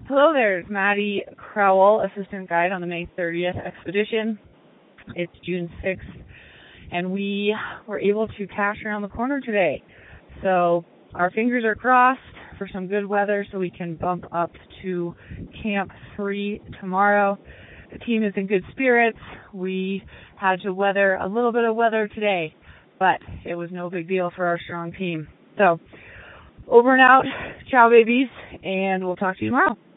Hello there, it's Maddie Crowell, Assistant Guide on the May 30th expedition. It's June 6th, and we were able to cache around the corner today. So our fingers are crossed for some good weather so we can bump up to Camp 3 tomorrow. The team is in good spirits. We had to weather a little bit of weather today, but it was no big deal for our strong team. So over and out, ciao babies, and we'll talk to you tomorrow.